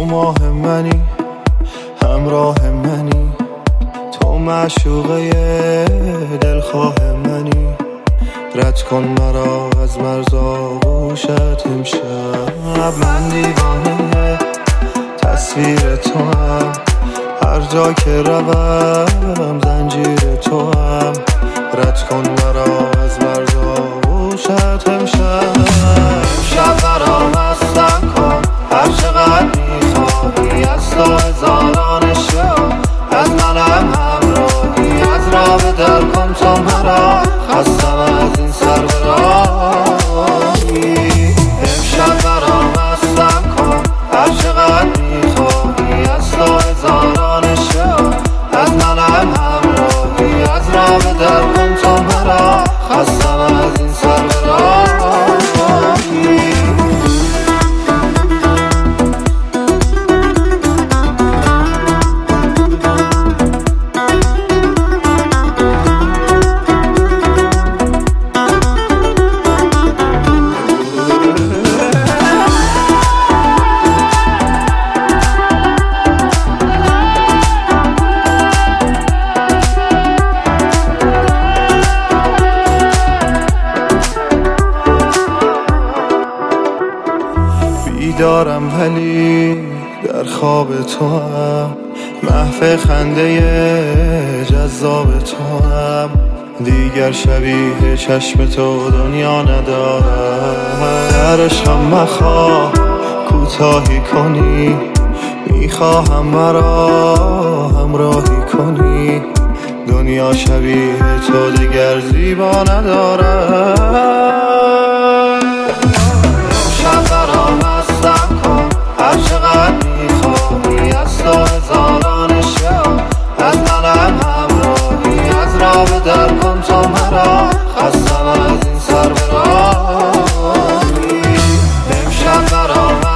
تو ماه منی، همراه منی، تو معشوقه دلخواه منی. رد کن مرا از مرز آغوشت امشب. من دیوانه تصویر تو هم، هر جا که روم زنجیر تو هم. رد کن مرا از مرز آغوشت امشب. امشب برام مستم کن هر چقدر میخواهی، از تو هزاران شب از منم همراهی. از راه به در کن تو مرا، خستم از این سر به راهی. امشب برام مستم کن هر چقدر میخواهی، از تو هزاران شب از منم همراهی. از راه به در کن تو مرا، خستم از این سر به راهی. بیدارم ولی در خواب تو هم، محو خنده جذاب تو هم. دیگر شبیه چشم تو دنیا ندارم. در عشقم مخواه کوتاهی کنی، میخواهم مرا همراهی کنی. دنیا شبیه تو دیگر زیبا ندارم. هر چقدر میخواهی، از تو هزاران شب از منم همراهی. از راه به در کن تو مرا، خستم از این سر به راهی. امشب برام